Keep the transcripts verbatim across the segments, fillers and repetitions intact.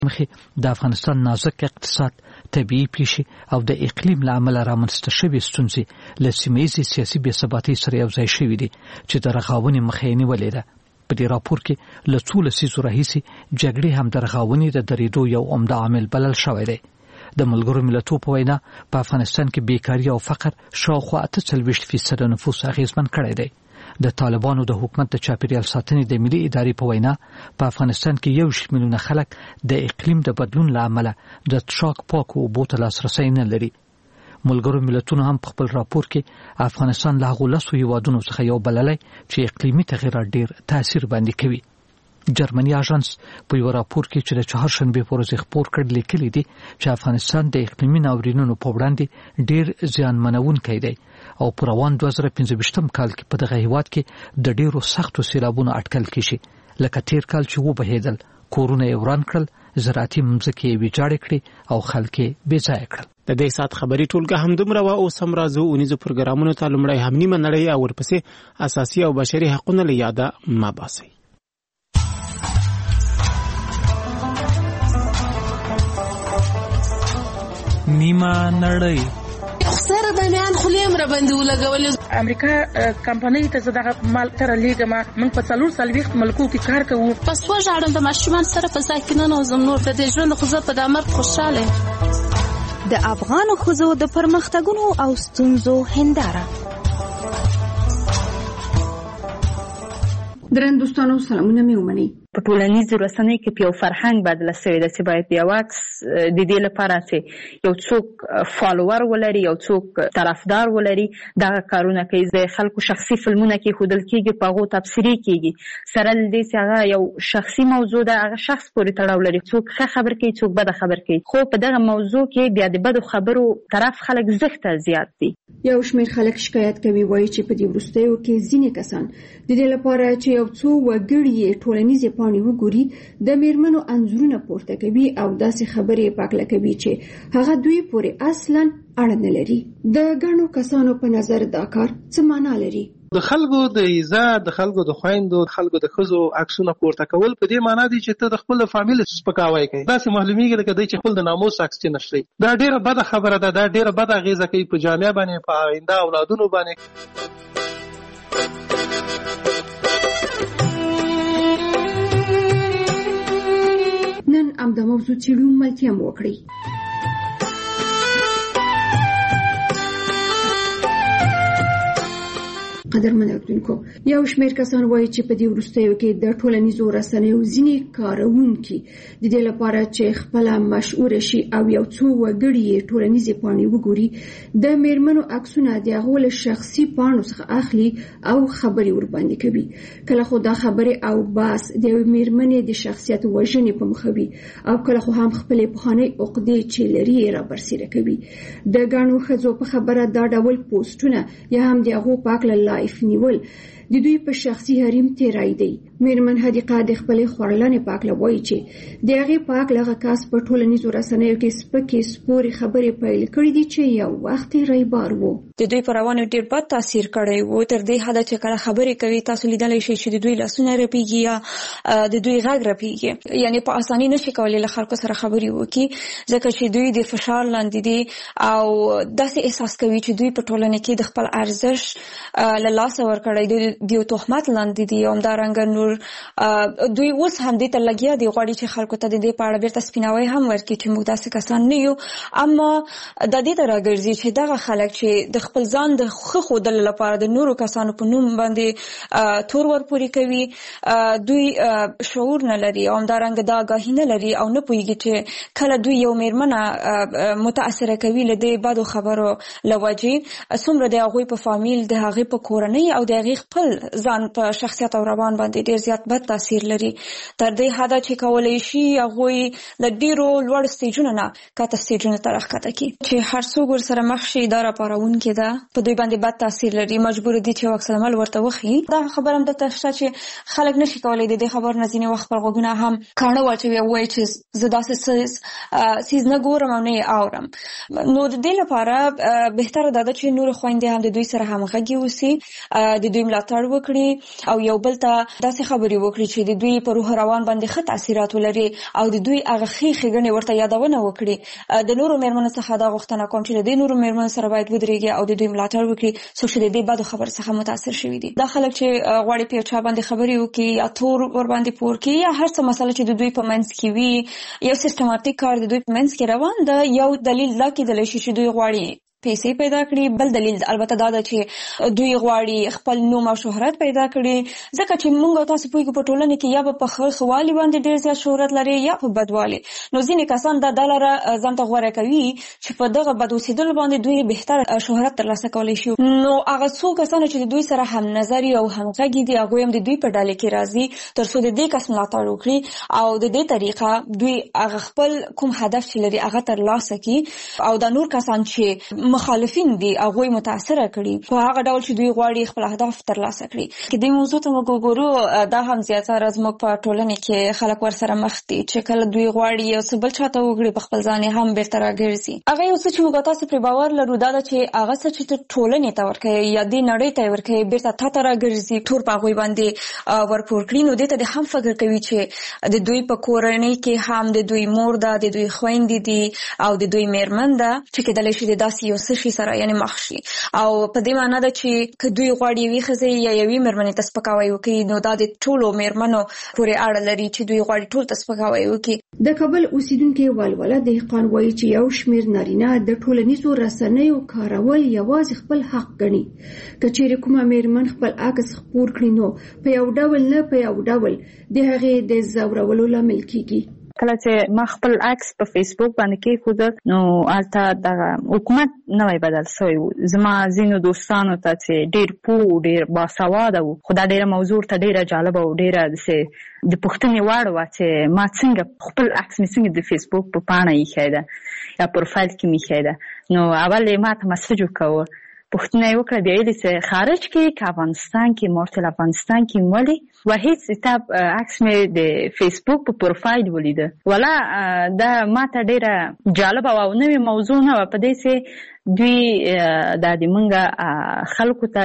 مخې د افغانستان نازک اقتصاد، طبيعي پیښې او د اقلیم له امله رامنځته شوې ستونزې له سیمه‌ییزې سیاسي بېثباتۍ سره یو ځای شوي دي چې د رغاونې مخه یې نیولې ده. په دې راپور کې له څو لسیزو راهیسې جګړې هم د رغاونې د درېدو یو عمده عامل بلل شوی دی. د ملګرو ملتونو په وینا په افغانستان کې بیکاري او فقر شاوخوا اته څلوېښت فیصده نفوس اغېزمن کړی دی. د طالبانو د حکومت د چاپیریال ساتنې د ملي ادارې په وینا په افغانستان کې یو شل میلیونه خلک د اقلیم د بدلون له امله د څښاک پاکو اوبو ته لاسرسی نه لري. ملګرو ملتونو هم په خپل راپور کې افغانستان له هغو لسو هیوادونو څخه یو بللی چې اقلیمي تغیرات ډیر تاثیر باندې کوي. جرمني اژانس په یو راپور کې چې د چهارشنبې په ورځ خپور کړ لیکلي دي چې افغانستان د اقلیمي ناورینونو په وړاندې ډیر زیانمنونکی دی او په روان دوه زره پنځه کال کې په دغه هیواد کې د ډیرو سختو سیلابونو اټکل کیږي، لکه تیر کال چې وبهیدل، کورونه یې وران کړل، زراعتي مځکې یې ویجاړې کړې او خلک یې بې ځایه کړل. د دې سات خبري ټولګه همدومره و. اوس هم راځو اونیزو پروګرامونو ته. لومړی هم نیمه نړۍ او ورپسې اساسي او بشري حقوقونه له یاده ما باسي. نیمه نړۍ. سره د میان خلیم را باندې ولګول. امریکا کمپنۍ ته زده مال تر لیګما من په څلور سلويخت ملکو کې کار کوو. پس و ژړم د ماشومان سره په ځای کې نه نوزم نور د دې ژوند خو زه په دامر خوشاله. د افغان ښځو د پرمختګونو او ستونزو هنداره. درن دوستانو سلامونه مې ومنئ. په ټولنیزو رسنیو کې په یو فرهنګ بدل شوی دی چې باید یو عکس د دې لپاره چې یو څوک فالوور ولري، یو څوک طرفدار ولري، دغه کارونه کوي. د خلکو شخصي فلمونه کې ښودل کېږي، په هغو تبصرې کېږي، سره له دې چې هغه یو شخصي موضوع ده، هغه شخص پورې تړاو لري. څوک ښه خبر کوي، څوک بده خبر کوي، خو په دغه موضوع کې بیا د بدو خبرو طرف خلک زښته زیات دي. یو شمېر خلک شکایت کوي، وایي چې په دې وروستیو کې ځینې کسان د دې لپاره چې یو څو وګړي یې ټولنیزې پاڼې وګوري د میرمنو انځورونه پورته کوي او داسې خبرې پاکله کوي چې هغه دوی پورې اصلا اړه نه لري. د ګڼو کسانو په نظر دا کار څه معنا لري؟ د خلکو د عزت، د خلکو د خويندو، د خلکو د ښځو عکسونه پورته کول په دې معنی دي چې ته د خپل فامیل سپکاوی کوي. داسې معلومیږي لکه دوی چې خپل د ناموس عکس نه شي. دا ډیره بده خبره ده، دا ډیره بده اغیزه کوي په جامعه باندې، په آینده اولادونو باندې. نن ام د موضوع چیرو ملتیا مو وکړي. قدرمن اوریدونکو، یو شمېر کسان وایي چې په دې وروستیو کې د ټولنیزو رسنیو ځینې کاروونکي د دې لپاره چې خپل مشهور شي او یو څو وګړي یې ټولنیزې پاڼې وګوري د میرمنو عکسونه د هغو له شخصي پاڼو څخه اخلي او خبرې ورباندې کوي. کله خو دا خبرې او بحث د یوې میرمنې د شخصیت وژنې په مخه وي او کله خو هم خپلې پخوانۍ عقدې چې لري یې رابرسېره کوي. د ګڼو ښځو په خبره دا ډول پوسټونه یا هم د هغو په هکله نیول د دوی په شخصي حریم تیرای دی. میرمن حدیقه د خپلې خورلنې په هکله وایي چې د هغې په هکله هغه کس په ټولنیزو رسنیو کې سپکې سپورې خبرې پیل کړي دي چې یو وخت یې رایبار و. د دوی پر روانو ډېر بد تاثیر کړی و، تر دې حده چې کله خبرې کوي تاسو لیدلی شئ چې د دوی لاسونه رپېږي یا د دوی غږ رپېږي. یعنې په اسانۍ نشي کولی له خلکو سره خبرې وکړي ځکه چې دوی د فشار لاندې دي او داسې احساس کوي چې دوی په ټولنه کې د خپل ارزښت له لاسه ورکړی دی، د یو تهمت لاندې دي. همدارنګه نور دوی اوس هم دې ته لګیا دي غواړي چې خلکو ته د دې په اړه بیرته سپیناوی هم ورکړي چې موږ داسې کسان نه یو. اما د دې ته راګرځي چې دغه خلک چې د خپل ځان د ښه ښودلو لپاره د نورو کسانو په نوم باندې تور ورپورې کوي، دوی شعور نه لري او همدارنګه دا آګاهي نه لري او نه پوهېږي چې کله دوی یو میرمنه متاثره کوي له دې بدو خبرو له وجې څومره د هغوی په فامیل، د هغې په کورنۍ او د هغې خپل ځان په شخصیت او روان باندې ډېر زیات بد تاثیر لري. تر دې حده چې کولی شي هغوی له ډېرو لوړ سټیجونو نه کاته سټیجونو ته راښکته کړي چې هر څوک ورسره مخ شي. دا راپارونکې ده، په دوی باندې بد تاثیر لري، مجبور دي چې عکس العمل ورته وښيي. دا خبره هم دلته شته چې خلک نشي کولی د دې خبر نه ځینې وخت خپل غوږونه هم کاڼه واچوي او وایي چې زه داسې څیز نه ګورم او نه یې اورم. نو د دې لپاره بهتره دا ده چې نورې خویندې هم د دوی سره همغږي اوسي، د دوی ملاتړ ملاتړ وکړي او یو بل ته داسې خبرې وکړي چې د دوی په روح روان باندې ښه تاثیرات ولري او د دوی هغه ښې ښېګڼې ورته یادونه وکړي. د نورو مېرمنو څخه دا غوښتنه کوم چې د نورو مېرمنو سره باید ودرېږي او د دوی ملاتړ وکړي څوک چې د دې بدو خبر څخه متاثر شوي دي. دا خلک چې غواړي په چا باندې خبرې وکړي یا تور ور باندې پور کړي یا هر څه مسله چې د دوی په منځ کې وي یو سیستماتیک کار د دوی په منځ کې روان ده. یو دلیل دا کېدلی شي چې دوی غواړي پیسې پیدا کړي، بل دلیل البته دا ده چې دوی غواړي خپل نوم او شهرت پیدا کړي، ځکه چې موږ تاسو پوهیږو په ټولنه کې یا په ښه ښوالي باندې ډېر زیات شهرت لري یا په بدوالي. نو ځینې کسان دا ډالره ځان ته غوره کوي چې په دغه بد اوسېدلو باندې دوی بهتر شهرت ترلاسه کولی شي. نو هغه څو کسان چې د دوی سره هم نظري او همغږي دي هغوی هم د دوی په ډلې کې راځي تر څو د دې کس ملاتړ وکړي او د دې طریقه دوی هغه خپل کوم هدف چې لري هغه ترلاسه کړي او د نور کسان چې مخالفین دي هغوی متاثره کړي په هغه ډول چې دوی غواړي خپل اهداف ترلاسه کړي. که دې موضوع ته موږ وګورو دا هم زیاتره زموږ په ټولنه کې خلک ورسره مخ دي چې کله دوی غواړي یو څه بل چاته وکړي په خپل ځان هم بیرته راګرځي. هغه یو څه چې موږ تاسو پرې باور لرو دا ده چې هغه څه چې ته ټولنې ته ورکوي یا دې نړۍ ته ورکوي بیرته تا ته راګرځي ټول په هغوی باندې ورپور کړي. نو دې ته د هم فکر کوي چې د دوی په کورنۍ کې هم د دوی مور ده، د دوی خویندې دي او د دوی مېرمن ده چې کېدلی شي د داسې یو څه شي سره یعنې مخ شي. او په دې معنی ده چې که دوی غواړي یوې ښځې یا یوې مېرمنې ته سپکاوی وکړي نو دا د ټولو مېرمنو پورې اړه لري چې دوی غواړي ټول ته سپکاوی وکړي. د کابل اوسیدونکي والوله دهقان وایي چې یو شمېر نارینه د ټولنیزو رسنیو کارول یوازې خپل حق ګڼي. که چیرې کومه مېرمن خپل عکس خپور کړي نو په یو ډول نه په یو ډول د هغې د ځورولو لامل کیږي. کله چې ما خپل عکس په فیسبوک باندې کېښود نو هلته دغه حکومت نوی بدل شوی و. زما ځینو دوستانو ته چې ډېر پوه ډېر باسواده وو خو دا ډېره موضوع ته ډېره جالبه او ډېره داسې د پوښتنې وړ وه چې ما څنګه خپل عکس مې څنګه د فیسبوک په پاڼه ایښی ده یا پروفایل کې مې ایښی ده. نو اول یې ما ته مسج وکوه، پوښتنه یې وکړه، بیا یې چې خارج کې که افغانستان کې مارتل افغانستان کې ولې و هیڅ کتاب عکس مې د فیسبوک په پروفایل ولیده. ولا دا ما ته ډېره جالبه او نوې موضوع نه وه په دې چې دوی دا د موږ خلکو ته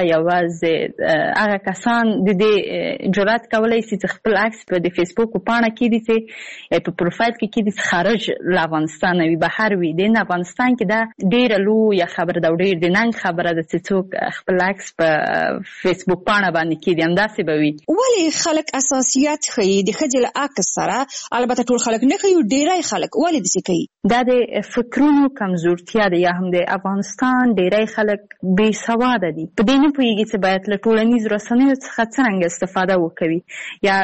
یوازې هغه کسان د دې جرأت کولی شي چې خپل عکس په د فیسبوک په پاڼه کېږدي چې په پروفایل کې کېږدي چې خارج له افغانستان وي بهر وي. د افغانستان کې دا ډېره لویه خبره ده او ډېر د ننګ خبره ده چې څوک خپل عکس په فیسبوک پاڼه باندې کېږدي. همداسې به وي. ولې خلک اساسیات ښیي د ښځې له عکس سره؟ البته ټول خلک نه ښیي، ډېری خلک ولې داسې کوي؟ دا د فکرونو کمزورتیا ده یا هم د افغانستان ډېری خلک بې سواده دي، په دې نه پوهېږي چې باید له ټولنیزو رسنیو څخه څرنګه استفاده وکوي یا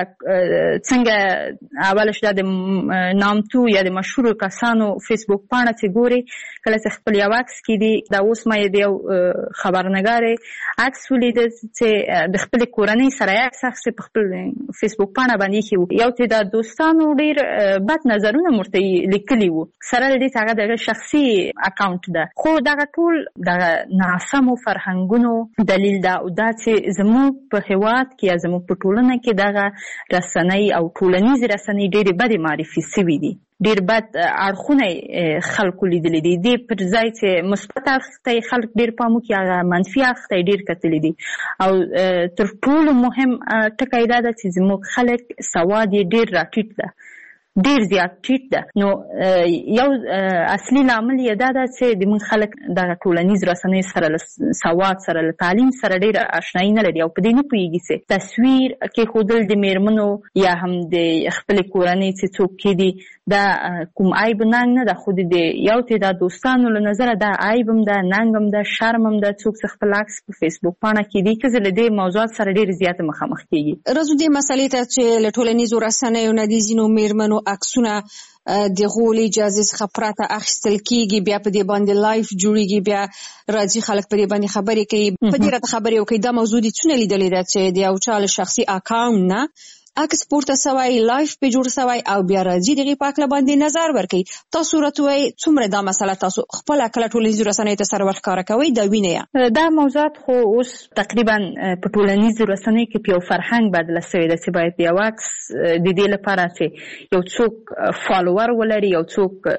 څنګه اوله شي دا د نامتو یا د مشهورو کسانو فیسبوک پاڼه چې ګوري کله چې خپل یو عکس کېږدي. دا اوس ما یې د یو خبرنګارې عکس ولیده چې د خپلې کورنۍ سره یې عکس اخیستی په خپل فیسبوک پاڼه باندې ایښي وو. یو تعداد دوستانو ډېر بد نظرونه ورته لیکلي وو سره له دې چې هغه د شخصي اکاونټ ده، خو دغه ټول دغه ناسمو فرهنګونو دلیل ده او دا چې زموږ په هېواد کې یا زموږ په ټولنه کې دغه رسنۍ او ټولنیزې رسنۍ ډېرې بدې معرفي سوي دي، ډېر بد اړخونه خلکو لیدلی دي. دې پر ځای چې مثبت اړخ ته خلک ډېر پام وکړي هغه منفي اړخ ته ډېر کتلی دي. او تر ټولو مهم ټکی دا ده چې زموږ خلک سواد یې ډېر راټیټ ده، ډېر زیات ټیټ ده. نو یو اصلي لامل یې دا ده چې د موږ خلک دغه ټولنیز رسنیو سره له سواد سره له تعلیم سره ډېره اشنایي نه لري او په دې نه پوهېږي چې تصویر کېښودل د مېرمنو یا هم د خپلې کورنۍ چې څوک کېدي دا کوم عیب ننګ نه ده، خو د یو تعداد دوستانو له نظره دا عیب هم ده، ننګ هم ده، شرم هم ده څوک چې خپل عکس په فیسبوک پاڼه کېږدي. ښځې له دې موضوعات سره ډېرې زیاته مخامخ کېږي. رځو دې مسئلې ته چې له ټولنیزو رسنیو نه د ځینو مېرمنو عکسونه د غول اجازه څخه پرته اخیستل کیږي، بیا په دې باندې لایف جوړیږي، بیا راځي خلک په دې باندې خبرې کوي. په دې راته خبرې وکړي دا موضوع دې څونه لیدلې ده چې د یو چا له شخصي اکاونټ نه عکس پورته سوی لایف په جوړ سوی او بیا راځي دغه پاکله باندې نظر ورکړي. تاسو راتوي څومره دا مسله تاسو خپل کله ټولنیزو رسنیو ته سره ورښکاره کوي دا وینئ؟ دا موضوعات خو اوس تقریبا په ټولنیزو رسنیو کې یو فرهنګ بدل شوی دی چې باید یو عکس د دې لپاره چې یو څوک فالوور ولري یو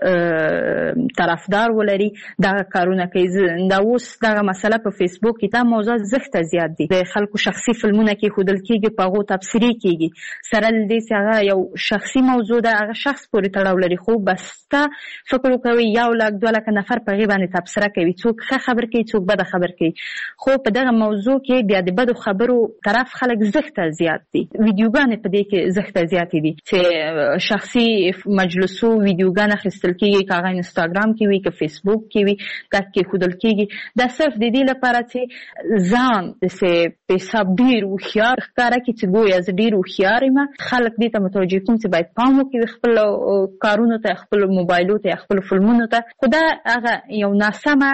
څوک طرفدار ولري دا کارونه کوي. دا اوس دغه مسله په فیسبوک کې دا موضوع زښته زیات دي. د خلکو شخصي فلمونه کې ښودل کېږي په هغو تبصرې کېږي سره له دې چې هغه یو شخصي موضوع ده هغه شخص پورې تړاو لري خو بس ته فکر وکوي یو لک دوه لکه نفر په هغې باندې تبصره کوي څوک ښه خبر کوي څوک بده خبر کوي خو په دغه موضوع کې بیا د بدو خبرو طرف خلک زښته زیات دي. ویډیوګانې په دې کې زښته زیاتې دي چې شخصي مجلسو ویډیوګانې اخیستل کېږي که هغه انسټاګرام کې وي که فیسبوک کې وي دا کې ښودل کېږي. دا صرف د دې لپاره چې ځان داسې په حساب ډېر هوښیار ښکاره کړي چې ګویا زه ډېر هوښیار یم. خلک دې ته متوجه کوم چې باید پام وکړي خپلو کارونو ته خپلو موبایلو ته خپلو فلمونو ته. خو دا هغه یو ناسمه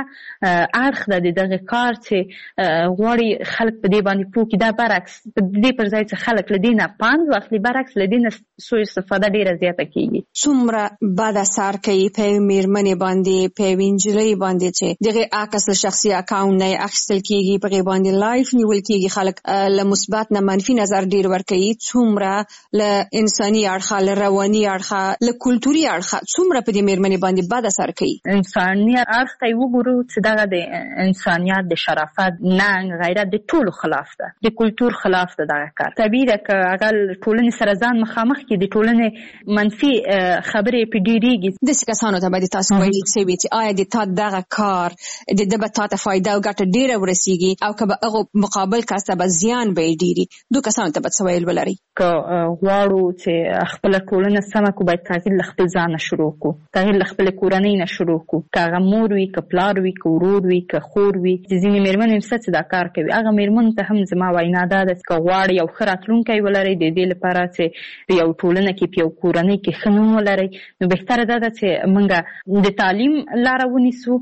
اړخ ده د دغه کار چې غواړي خلک په دې باندې پوه کړي. دا برعکس د دې پر ځای چې خلک له دې نه پند واخلي برعکس له دې نه سوء استفاده ډېره زیاته کېږي. څومره بد اثر کوي په یوې مېرمنې باندې په یوې نجلۍ باندې چې دغه عکس له شخصي اکاونټ نه اخیستل کېږي په هغې باندې لایف نیول کېږي خلک له مثبت نه منفي نظر ډېر ورکوي. څومره له انساني اړخه له رواني اړخه له کلتوري اړخه څومره په دې مېرمنې باندې بد اثر کوي. انساني اړخ ته یې وګورو چې دغه د انسانیت د شرافت ننګ غیرت د ټولو خلاف ده د کلتور خلاف ده. دغه کار طبیعي ده که هغه ټولنې سره ځان مخامخ کړي د ټولنې منفي خبرې پرې ډېرېږي. داسې کسانو ته باید تاسو ویلي شوي چې آیا د تا دغه کار د ده به تا ته فایده او ګټه ډېره ورسېږي او که به هغو مقابل کس ته به زیان به یې ډېري دو کسانو ته به څه ویل ولرئ؟ که غواړو چې خپله ټولنه سمه کړو باید تغییر له خپل ځان نه شروع کړو تغییر له خپلې کورنۍ نه شروع کړو. که هغه مور وي که پلار وي که ورور وي که خور وي چې ځینې مېرمنې شته چې دا کار کوي هغه مېرمنو ته هم زما وینا دا ده که غواړئ یو ښه راتلونکی ولرئ د دې لپاره چې په یو ټولنه کې په یو کورنۍ کې ښه نوم ولرئ نو بهتره دا ده چې موږ د تعلیم لاره ونیسو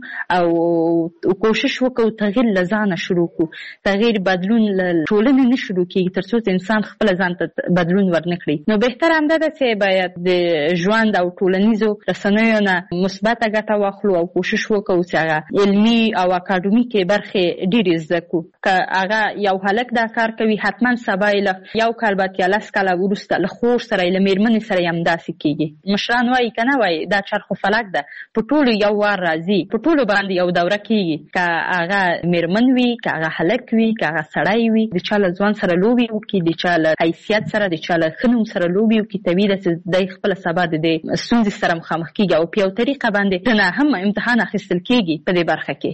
او کوشش وکړو تغییر له ځانه شروع کړو. تغییر بدلون له ټولنې نه شروع کېږي تر څو چې انسان خپله ځان ته بدلون ورنه کړي. نو بهتره همدا ده چې باید د ژوند او ټولنیزو رسنیو نه مثبته ګټه واخلو او کوشش وکړو چې هغه علمي او اکاډمیکې برخې ډېرې زده کړو. که هغه یو هلک دا کار کوي حتما سبا یې له یو کال بعد یا لس کاله وروسته له خور سره یې له مېرمنې سره یې همداسې کېږي. مشران وایي که نه وایي دا چرخ و فلک ده په ټولو یو وار راځي په ټولو باندې یو دوره کېږي. که هغه مېرمن وي که هغه هلک وي که هغه سړی وي د چا له ځوان سره لوبې وکړي د چا له حیثیت سره د چا له ښه نوم سره لوبې وکړي طبیعي ده چې دی خپله سبا د دې ستونزې سره مخامخ کېږي او په یو طریقه باندې نه هم امتحان اخیستل کېږي په دې برخه کې.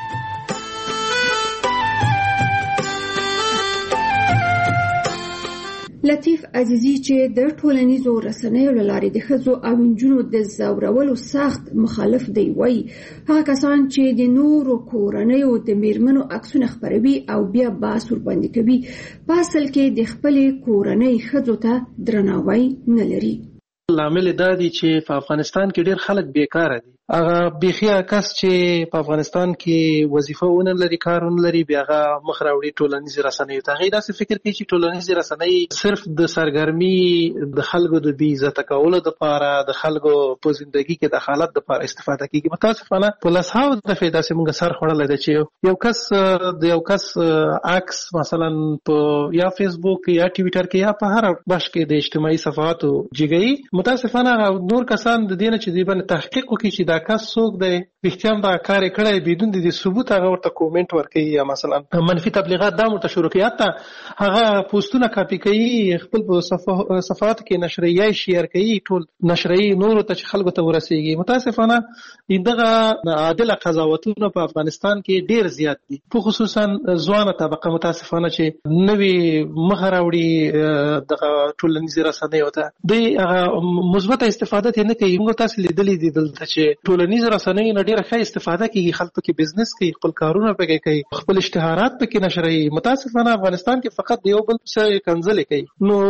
لطیف عزیزی چې د ټولنیزو رسنیو له لارې د ښځو او نجونو د ځورولو سخت مخالف دی وایي هغه کسان چې د نورو کورنیو د مېرمنو عکسونه خپروي او بیا بحث ورباندې کوي په اصل کې د خپلې کورنۍ ښځو ته درناوی نه لري. لامل دا دی چې په افغانستان کې ډېر خلک بیکاره دي. هغه بیخي کس چې په افغانستان کې وظیفه ونه لري کار ونه لري بیا هغه مخ راوړي ټولنیزې رسنیو ته. هغوی داسې فکر کوي چې ټولنیزې رسنۍ صرف د سرګرمي د خلکو د بې عزته کولو دپاره د خلکو په زندګي کې د حالت دپاره استفاده کېږي. متاسفانه په لسهاوو دفعې داسې موږ سر خوړلی ده چې یو کس د یو کس عکس مثلا په یا فیسبوک یا ټویټر کې یا په هر بش کې د اجتماعي صفحاتو جګوي. متاسفانه نور کسان د دې نه چې دوی باندې تحقیق وکړي چې دا کس څوک دی رښتیا هم دا کار یې کړی بدون د دې ثبوت هغه ورته کومنټ ورکوي یا مثلا منفي تبلیغات دا ورته شروع کوي حتی هغه پوسټونه کاپي کوي خپل په صفحاتو کې نشریه یې شیر کوي ټول نشریه نورو ته چې خلکو ته ورسېږي. متاسفانه دغه عادله قضاوتونه په افغانستان کې ډېر زیات دي په خصوصا ځوانه طبقه متاسفانه چې نوې مخه راوړي دغه ټولنیزې رسنیو ته دوی هغه مثبته استفاده ترې نه کوي. موږ تاسې لیدلي دي دلته چې ټولنیز رسنیو نه ډیره ښه استفاده کوي، خلک پکې بزنس کوي، خپل کارونه پکې کوي، خپل اشتهارات پکې نشروي. متاسفانه افغانستان کې فقط یو بل څه کنځلې کوي. نو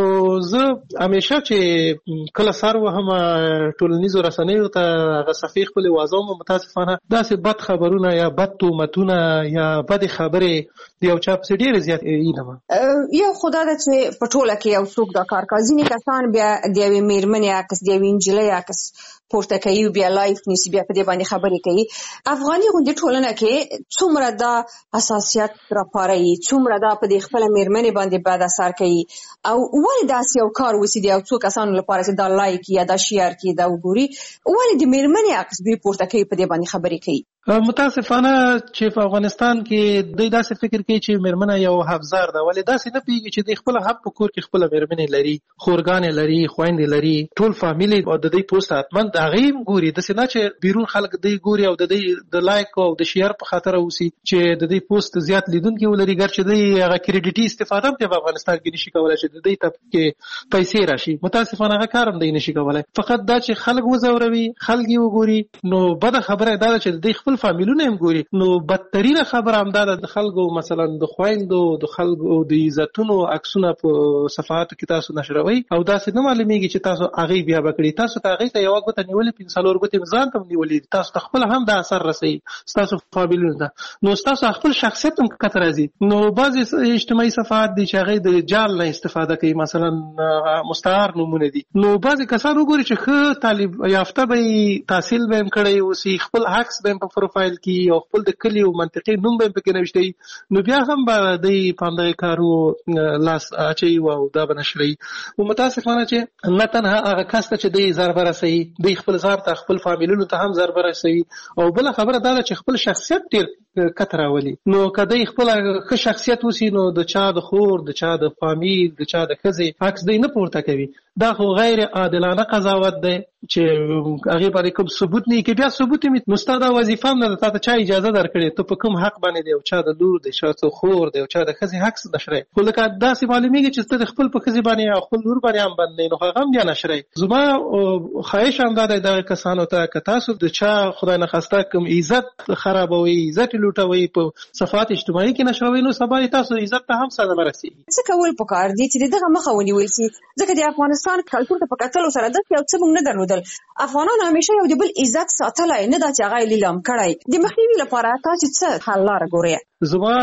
زه همیشه چې کله سر وهم ټولنیزو رسنیو ته هغه صفحې خپلې وازوم، متاسفانه داسې بد خبرونه یا بد تهمتونه یا بد خبرې د یو چا پسې ډېرې زیاتې وینم. یو خدا ده چې په ټوله کې یو څوک دا کار کوي. ځینې کسان بیا د یوې مېرمنې عکس، د یوې نجلۍ عکس پورته کوي، بیا لایف نیسي، بیا په دې باندې خبرې کوي. افغاني غوندې ټولنه کې څومره دا حساسیت راپاروي، څومره دا په دې خپله مېرمنې باندې بد اثر کوي، او ولې داسې یو کار وسي د یو څو کسانو لپاره چې دا لایک یا دا شیر کړي، دا وګوري، ولې د مېرمنې عکس دوی پورته کوي، په دې باندې خبرې کوي. متاسفانه چې په افغانستان کې دوی داسې فکر کوي چې مېرمنه یو حفظار ده، ولې داسې نه پوهېږي چې دوی خپله هم په کور کې خپله مېرمنې لري، خورګانې لري، خویندې لري، ټول فامیل او د دوی پوسټ حتما د هغې هم ګوري. داسې نه چې بیرون خلک دوی ګوري او د دوی د لایک او د شیر په خاطر اوسي چې د دوی پوسټ زیات لیدونکي ولري، ګر چې دوی هغه کریډیټي استفاده هم په افغانستان کې نشي کولی چې د دوی ته کې پیسې راشي. متاسفانه هغه کار هم دوی نشي کولی، فقط دا چې خلک وځوروي، خلک یې وګوري. نو بده خبره دا ده چې دوی خپل فامیلونه هم ګوري. نو بدترینه خبره همدا ده د خلکو مثلا د خویندو د خلکو د عزتونو عکسونه په صفحاتو کې تاسو نشروي او داسې نه معلومیږي چې تاسو هغې بیا به کړي. تاسو ته هغې ته یوه ګوته نیولې، پنځه څلور ګوتې ځان ته هم نیولې، تاسو ته خپل هم دا اثر رسوي ستاسو فامیلونو ته. نو ستاسو خپل شخصیت هم کته راځي. نو بعضې اجتماعي صفحات دي چې هغې د جال نه استفاده کوي، مثلا مستعار نومونه دي. نو بعضې کسان وګوري چې ښه تعلیم یافته به یې، تحصیل به هم کړی اوسي، خپل عکس به هم په پروفایل کې او خپل د کلي او منطقې نوم به هم پکې نوشتی، نو بیا هم به دوی په همدغې کارو لاس اچوي او دا به نشروي. او متاسفانه چې نه تنها هغه کس ته چې دوی ضربه رسوي، دوی خپل ځان ته خپل فامیلونو ته هم ضربه رسوي. او بله خبره دا ده چې خپل شخصیت ډېر کته راولي. نو که دوی خپله ښه شخصیت اوسي، نو د چا د خور، د چا د فامیل، د چا د ښځې عکس دوی نه پورته کوي. دا خو غیر عادلانه قضاوت دی چې هغې باندې کوم ثبوت نه وي. که بیا ثبوت وي، نو ستا دا وظیفه هم نه ده، تا ته چا اجازه درکړې، ته په کوم حق باندې د یو چا د لور، د چا د خور، د یو چا د ښځې عکس نشروې. خو لکه داسې معلومېږي چې ته د خپل په ښځې باندې او خپل لور باندې هم بند دی، نو هغه هم بیا نشروې. زما خواهش هم دا دی دغه کسانو ته، که تاسو د چا خدای نخواسته کوم عزت خرابوئ، عزت یې لوټوئ، په صفحات اجتماعي کې نشروئ، نو سبا یې تاسو عزت ته هم صدمه رسېږي. څه کول پکار دي چې دغه مخه ونیول شي؟ ځکه د افغانستان کلتور ته په کتلو سره داسې یو څه موږ نه درلودل. افغانانو همیشه یو د بل عزت ساتلی، نه دا چې هغه یې لیلام کړی. د مخنیوي لپاره تاسو څه حل لاره ګورئ؟ زما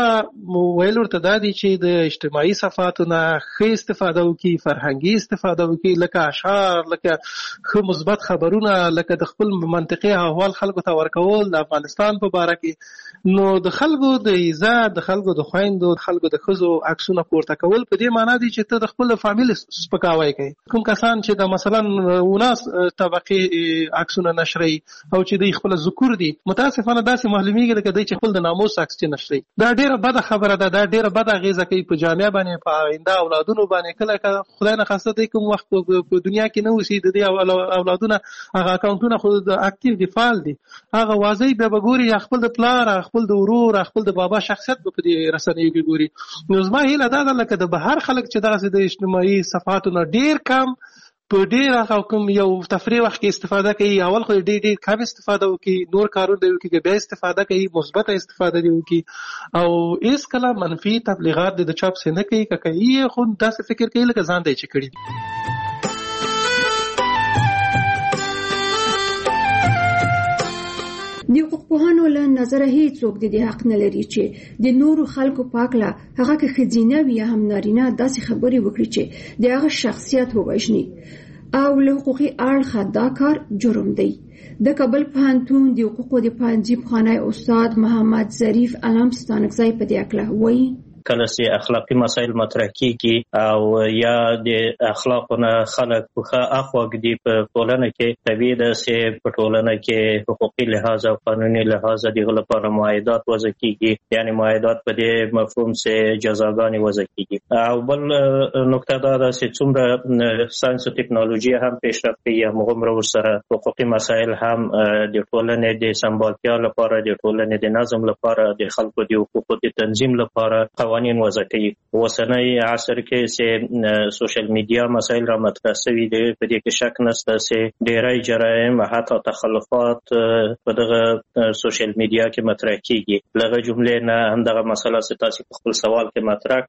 ویل ورته دا دي چې د اجتماعي صفحاتو نه ښه استفاده وکړي، فرهنګي استفاده وکړي، لکه اشعار، لکه ښه مثبت خبرونه، لکه د خپل منطقې احوال خلکو ته ورکول د افغانستان په باره کې. نو د خلکو د عزت، د خلکو د خویندو، د خلکو د ښځو عکسونه پورته کول په دې معنا دي چې ته د خپل فامیل سپکاوی کوي. کوم کسان چې د مثلا وناس طبقې عکسونه نشروي او چې دوی خپل ذکور دي، متاسفانه داسې معلومیږي لکه دوی چې خپل د ناموس عکس چې نشروي. دا ډیره بده خبره ده، دا ډیره بده اغیزه کوي په جامعه باندې، په آینده اولادونو باندې. کله که خدای نخواسته دوی کوم وخت په دنیا کې نه اوسي، د دې اولادونه هغه اکاونټونه خو د اکټیو دي، فعال دي، هغه واضح بیا به ګوري، یا خپل د پلار، خپل د ورور، خپل د بابا شخصیت به په دې رسنیو کې ګوري. نو زما هیله دا ده لکه د بهر خلک چې دغسې د اجتماعي صفحاتو نه ډېر کم په ډېر هغه کوم یو تفریح وخت کې استفاده کوي، اول خو ډېر ډېر کم استفاده وکړي، نور کارونه دی وکړي، بیا استفاده کوي، مثبته استفاده دی وکړي، او هېڅکله منفي تبلیغات د چا پسې نه کوي. که کوي خو داسې فکر کوي لکه ځان دی چې کړي دي. د حقوقپوهانو له نظره هیڅوک د دې حق نه لري چې د نورو خلکو په هکله، هغه که ښځینه وي یا هم نارینه، داسې خبرې وکړي چې د هغه شخصیت ووژني، او له حقوقي اړخه دا کار جرم دی. د کابل پوهنتون د حقوقو د پوهنځي پخوانی استاد محمد ظریف علم ستانکزی په دې هکله وایي: کله چې اخلاقی مسایل مطرح کیږي او یا د اخلاقونه خلک په اخوا ګدي په ټولنه کې، طبیعي ده چې په ټولنه کې حقوقي لحاظ او قانوني لحاظ دغه لپاره معاهدات وضع کیږي، یعنی معاهدات په دې مفهوم چې جزاګانې وضع کیږي. او بل نکته دا ده چې څومره ساينس او ټکنالوژي هم پیشرفت کوي، هغومره ورسره حقوقي مسایل هم د ټولنې د سمبالتیا لپاره، د ټولنې د نظم لپاره، د خلکو د حقوقو د تنظیم لپاره، قوانین وضع کوي. اوسنی عصر کې چې سوشل میډیا مسایل را مطرح شوي دي، په دې کې شک نشته چې ډېری جرایم حتی تخلفات په دغه سوشل میډیا کې مطرح کیږي. لغه جملې نه همدغه مسله چې تاسو په خپل سوال کې مطرح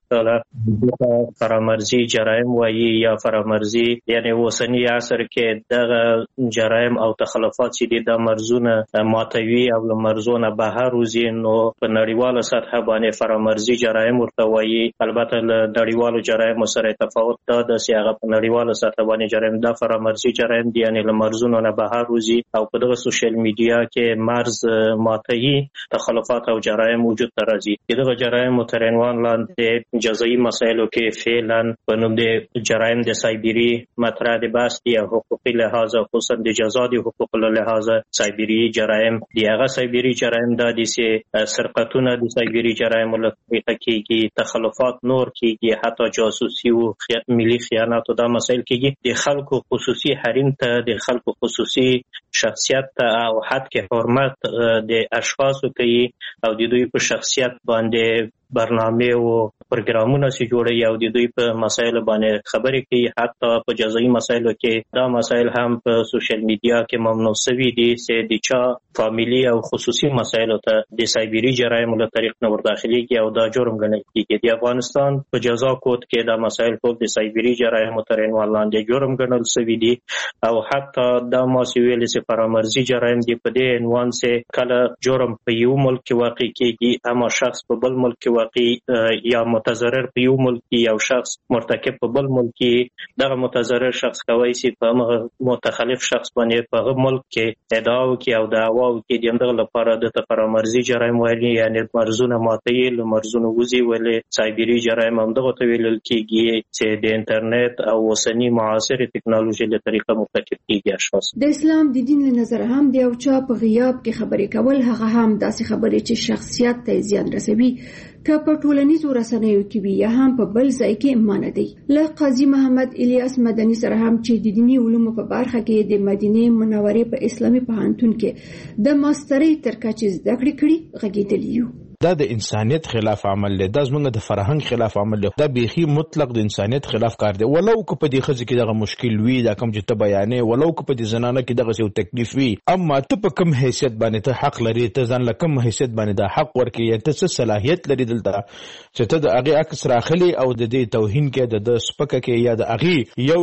کړله فرامرزي جرایم وایي یا فرامرزي، یعنی اوسنی عصر کې دغه جرایم او تخلفات چې د مرزونه ماتوي او له مرزونه بهر وځي، نو په نړیواله سطح باندې فرامرزي جرایم ورته وایي. البته له نړیوالو جرایم سره تفاوت دا د هغه په نړیواله سطح باندې جرایم دا فرامرزي جرایم دي، یعنی له مرزونو نه بهر وځي او په دغه سوشل میډیا کې مرز ماتوي، تخلفات او جرایم وجود ته راځي. دغه جرایم تر عنوان لاندې جزایي مسایلو کې فعلا په نوم د جرایم د سایبری مطرح د بحث دي او حقوقي لحاظ خصوصا د جزا د حقوق له لحاظ سایبری جرایم دی. هغه سایبری جرایم دا دي چې سرقتونه د سایبری جرایم له طریقه کېږي، تخلفات نور کېږي، حتی جاسوسي او ملي خیانت او دا مسایل کېږي. د خلکو خصوصي حریم ته، د خلکو خصوصي شخصیت ته او حد کې حرمت د اشخاصو کوي او د دوی په شخصیت باندې برنامه او پروګرامونه سي جوړي او د دوی په مسایلو باندې خبرې کوي. حتی په جزایي مسایلو کې دا مسایل هم په سوشل میډیا کې ممنوع شوي دي چې د چا فامیلی او خصوصي مسایلو ته د سایبری جرایم له طریق نه ورداخليږي او دا جرم ګڼل کېږي. د افغانستان په جزا کود کې دا مسایل ټول د سایبری جرایم تر عنوان لاندې جرم ګڼل شوي دي او حتی دا مسویل چې فرامرزي جرایم دي په دې عنوان چې کله جرم په یو ملک کې واقع کېږي اما شخص په بل ملک کې واقع یا متضرر په یو ملک کې یو شخص مرتکب په بل ملک کې، دغه متضرر شخص کوي چې په متخلف شخص باندې په هغه ملک کې ادعا وکړي او دعوا وکړي. دغه لپاره د فرامرزي جرایم ویلي، یعنی مرزونه ماتوي، له مرزونه وځي. ولې سایبری جرایم هم دغه ته ویل کېږي چې د انټرنیټ او اوسنی معاصر ټکنالوژي له طریقه مرتکب کېږي اشخاص. د اسلام د دین له نظر هم د یو چا په غیاب کې خبرې کول هغه هم داسې خبرې چې شخصیت ته زیان رسوي که په ټولنیزو رسنیو کې وي یا هم په بل ځای کې مانه دی. له قاضي محمد الیاس مدني سره هم چې د دینی علومو په برخه کې د مدینه منورې په اسلامي پوهنتون کې د ماسترۍ تر کچې زده کړې کړي غږیدلی یو. دا د انسانیت خلاف عمل دی، دا زموږ د فرهنګ خلاف عمل دی، دا بیخي مطلق د انسانیت خلاف کار دی. ولو که په دې خزه کې دغه مشکل وي، دا کوم چې ته بیانې، ولو که په دې زنانه کې دغه یو تکلیف وي، اما ته په کوم حیثیت باندې ته حق لري، ته ځان له کوم حیثیت باندې دا حق ورکړي، یا ته څه صلاحیت لري دلته چې ته د هغې عکس راخلي او د دې توهین کې د سپکه کې یا د هغې یو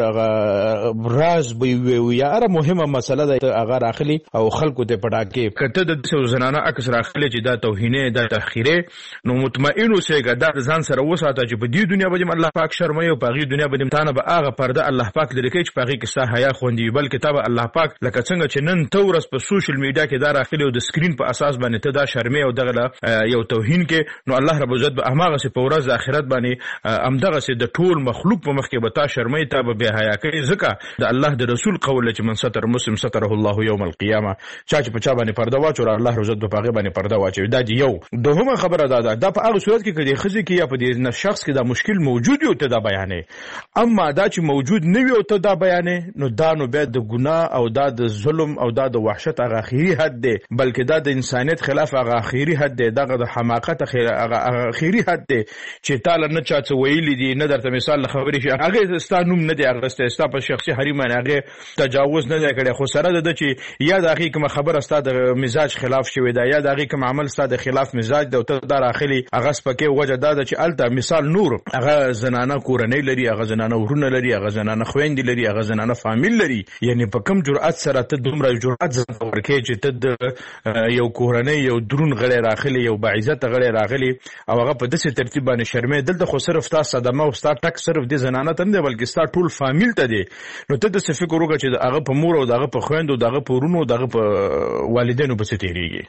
شمېر راز به وي یا هره مهمه مسله ده هغه راخلي او خلکو ته پټاکې. که ته د داسې زنانه عکس راخلي چې دا توهینې دا تحقیره، نو مطمئن اوسېږه دا ځان سره وساته چې په دې دنیا باندې الله پاک شرموي او په هغې دنیا باندې تا نه به هغه پرده الله پاک لرې کوي چې په هغې کې ستا حیا خوندي وي. بلکې تا به الله پاک لکه څنګه چې نن ته ورځ په سوشل میډیا کې دا راخلي او د سکرین په اساس باندې ته دا شرمې او دغه یو توهین کې، نو الله رب العزت به هماغسې په ورځ د آخرت باندې همدغسې د ټول مخلوق په مخ کې به تا شرموي، تا به بې حیا کوي. ځکه د الله د رسول قول چې من ستر مسلم ستره الله یوم القیامه، چا چې په چا باندې پرده واچوي الله رب العزت به په هغې باندې پرده واچوي. دا دی یو. دوهمه خبره دا ده، دا په هغه صورت کې که د ښځې کې یا په دې شخص کې دا مشکل موجود وي او ته دا بیانې. اما دا چې موجود نه وي او ته دا بیانې، نو دا نو بیا د ګناه او دا د ظلم او دا د وحشت هغه اخري حد دی، بلکې دا د انسانیت خلاف هغه اخري حد دی، دغه د حماقت هغه اخري حد دی چې تا له نه چا څه ویلي دي، نه درته مثال له خبرې شي، هغې ستا نوم نه دی اخیستی، ستا په شخصي حریم باندې هغې تجاوز نه دی کړی، خو سره د ده چې یا د هغې کومه خبره ستا د مزاج خلاف شوې ده یا د هغې کوم عمل ستا د خلاف مزاج ده او ته دا راخلي، هغه سپکې وجه دا ده چې هلته مثال نور هغه زنانه کورنۍ لري، هغه زنانه ورونه لري، هغه زنانه خویندې لري، هغه زنانه فامیل لري. یعنی په کوم جرأت سره ته دومره جرأت ځان ته ورکوې چې ته د یو کورنۍ یو دروند غړی راغلی، یو باعزته غړی راغلی او هغه په داسې ترتیب باندې شرمې. دلته خو صرف ستا صدمه او ستا ټک صرف دې زنانه ته نه دی بلکې ستا ټول فامیل ته دی. نو ته داسې فکر وکړه چې د هغه په مور او د هغه په خویندو، د هغه په ورونو، د هغه په والدینو پسې تېرېږي.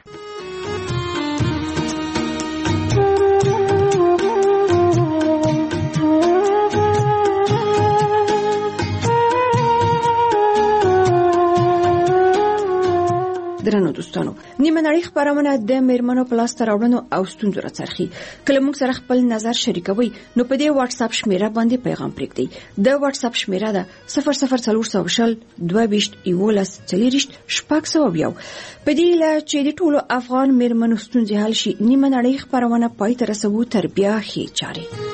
درنو دوستانو، نیمه نړۍ خبرونه د میرمنو په لاس راوړنو او ستونزو راڅرخي. کله موږ سره خپل نظر شریکوي نو په دې واتس اپ شمیره باندې پیغام پرېږدئ. د واتس اپ شمیره ده صفر صفر څلور سوه شل دوه ویشت یولس څلوېښت شپږ سوه یو. په دې له چې د ټولو افغان میرمنو ستونزې حل شي، نیمه نړۍ خبرونه پای ته رسوو تر بیا ښې چارې.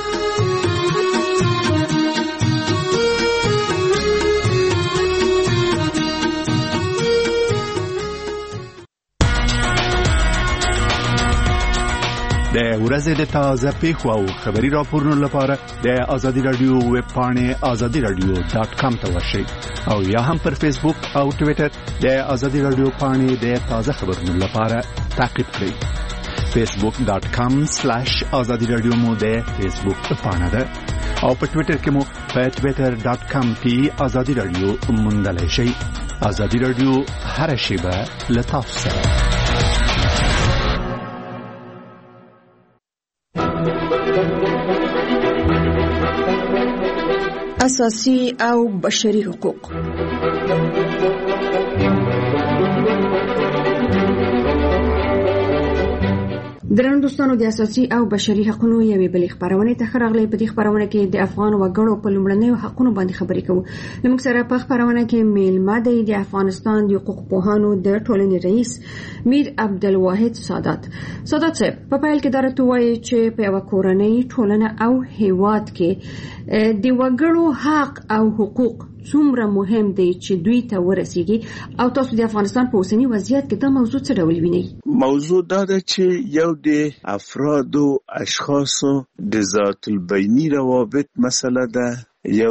د ورځې د تازه پیښو او خبري راپورونو لپاره د آزادي رادیو ویب پاڼې آزادي رادیو ډاټ کام ته ورشئ او یا هم پر فیسبوک او ټوئیټر د آزادي رادیو پاڼې د تازه خبرونو لپاره تعقیب کړئ. فیسبوک ډاټ کام سلیش آزادي رادیو مو د فیسبوک پاڼه ده او په ټوئیټر کې مو په ټوئیټر ډاټ کام کې آزادي رادیو موندلای شئ. آزادي رادیو هر شیبه له تاسو سره. اساسي او بشري حقوق. درنو دوستانو، د اساسي او بشري حقوقو یوې بلې خبرونه ته خراغلي. په دې خبرونه کې د افغان وګړو په لومړنیو حقوقو باندې خبرې کوو. موږ سره په خبرونه کې میلمه دی د افغانستان د حقوق پوهانو د ټولنې رئیس میر عبدالواحد سادات. سادات صاحب، په پیل کې درته وایي چې په یو کورنۍ ټولنه او هیواد کې د وګړو حق او حقوق څومره مهم دی چې دوی ته ورسیږي، او تاسو د افغانستان په اوسنی وضعیت کې دا موضوع څه ډول وینئ؟ موضوع دا ده چې یو د افراد او اشخاصو د ذات البینی روابط مسله ده، یو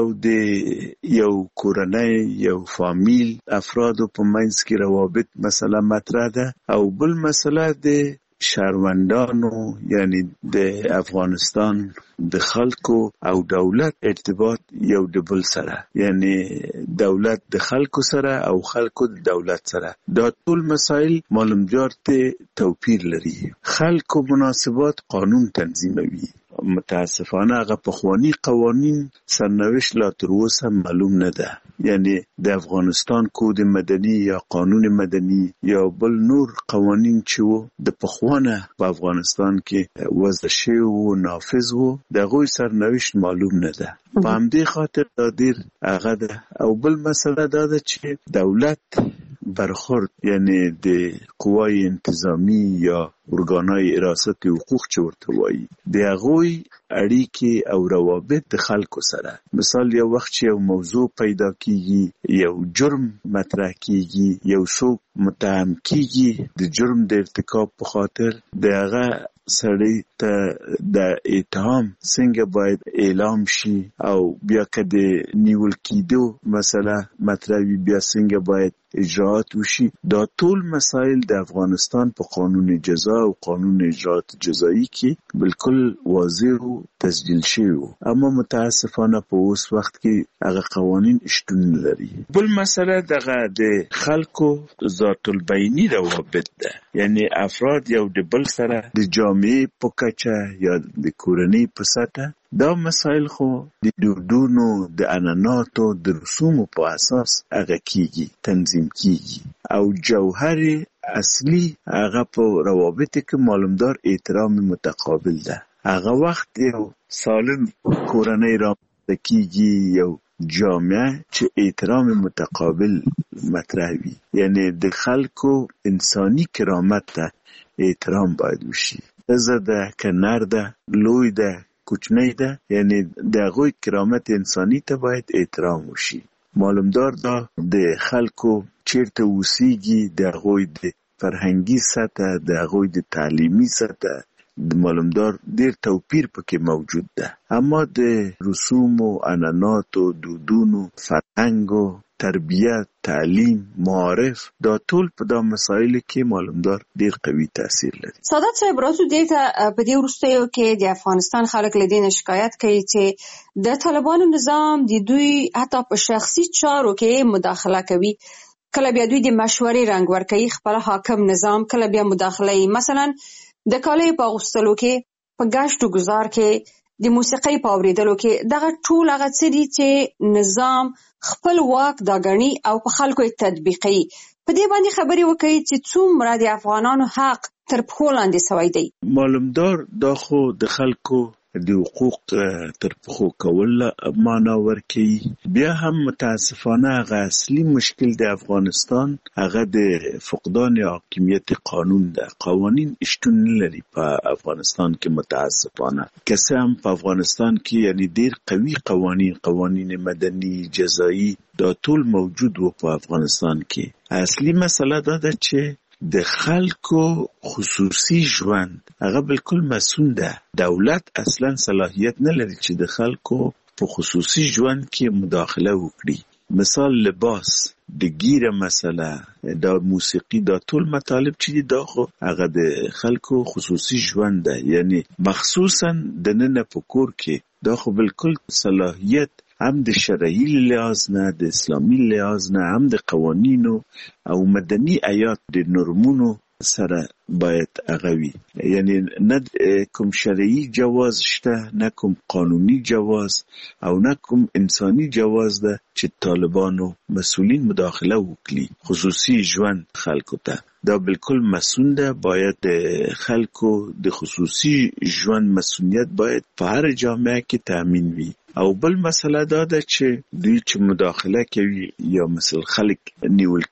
د یو کورنۍ یو فامیل افرادو په منځ کې روابط مسله مطرح ده، او بل مسله د شهروندانو یعنی د افغانستان د خلکو او دولت ارتباط یو د بل سره، یعنی دولت د خلکو سره او خلکو د دولت سره. دا ټول مسائل معلوم جارته توپیر لري. خلکو مناسبات قانون تنظیموي. متاسفانه هغه پخوانی قوانین سرنوشت لا تر اوسه معلوم نه ده، یعنی د افغانستان کود مدني یا قانون مدني یا بل نور قوانین چې وو د پخوانه په افغانستان کې وضع شوی او نافذ وو، دغه سرنوشت معلوم نه ده. په همدې خاطر دا ډیر هغه ده. او بل مسله دا ده چې دولت برخورد یعنی د قوای انتظامی یا ارګانای حراست حقوق چې ورته وایي، د هغوی اړیکې او روابط د خلکو سره. مثال یو وخت چې یو موضوع پیدا کیږي، یو جرم مطرح کیږي، یو څوک متهم کیږي د جرم د ارتکاب په خاطر، د هغه سړی ته د اتهام څنګه باید اعلام شي، او بیا که د نیول کېدو مسله مطرح وي بیا څنګه باید اجراات وشي. دا ټول مسائل د افغانستان په قانون جزا او قانون اجرات جزایی کې بالکل واضح او تسجیل شوی، اما متاسفانه په اوس وخت کې هغه قوانین شتون لري. بل مسله دغه د خلکو ذات البینی روابط ده، یعنی افراد یو د بل سره د جامعه په کچه یا د کورنۍ په سطح. دا مسائل خو د دودونو د عنعناتو د رسومو په اساس هغه کیږي، تنظیم کیږي، او جوهر اصلي هغه په روابط کې معلومدار احترام متقابل ده. هغه وخت یو سالم کورنۍ رابطه کیږي، یو جامعه چې احترام متقابل مطرح وي، یعنی د خلکو انساني کرامت ته احترام باید وشي. ښځه ده که نر ده، لوی ده کوچنی ده، یعنی د هغوی کرامت انساني ته باید احترام وشي. معلومدار دا د خلکو چیرته اوسیږي، د هغوی د فرهنګي سطح، د هغوی د تعلیمي سطح، د معلومدار ډیر توپیر پکې موجود ده. اما د رسومو، عنعناتو، دودونو، فرهنګو، تربیت، تعلیم، معارف، دا ټول په دا مسایلو کې معلومدار ډیر قوي تاثیر لري. سادات صاحب، راځو دې ته په دې وروستیو کې د افغانستان خلک له دې نه شکایت کوي چې د طالبانو نظام د دوی حتی په شخصي چارو کې مداخله کوي. کله بیا دوی د مشورې رنګ ورکوي خپل حاکم نظام، کله بیا مداخله کوي. مثلا د کالیو په اغوستلو کې، په ګشت و گذار کې، د موسیقۍ په اورېدلو کې، دغه ټول هغه څه دي چې نظام خپل واک دا ګڼي او په خلکو یې تطبیقوي. په دې باندې خبرې وکړي چې څومره د افغانانو حق تر پښو لاندې سوی دی. معلومدار دا خو د خلکو د حقوق تر پښو کول معنا ورکوي. بیا هم متاسفانه هغه اصلي مشکل د افغانستان هغه د فقدان حاکمیت قانون ده. قوانین شتون نه لري په افغانستان کې متاسفانه. که څه هم په افغانستان کې یعنی ډیر قوي قوانین قوانین مدني جزایی دا ټول موجود و په افغانستان کې. اصلي مسله دا ده چې د خلکو خصوصي ژوند هغه بالکل مسئول ده. دولت اصلا صلاحیت نه لري چې د خلکو په خصوصي ژوند کې مداخله وکړي. مثال لباس، د ګیره مسله، د موسیقي، دا ټول مطالب چې دا خو هغه د خلکو خصوصي ژوند ده. یعنی مخصوصا د نن په کور کې دا خو بالکل صلاحیت هم د شرعي لحاظ نه، د اسلامي لحاظ نه، هم د قوانینو او مدني آیات د نورمونو سره باید اغوي. یعنی نه کوم شرعي جواز شته، نه کوم قانوني جواز او نه کوم انساني جواز ده چې طالبانو مسئولین مداخله وکړي خصوصي ژوند خلکو ته. دا بالکل مسئول ده. باید خلکو د خصوصي ژوند مسئولیت باید په هر جامعه کې تامین وي. او بل مسله دا ده چې دوی چې مداخله کوي یا مثل خلک نیول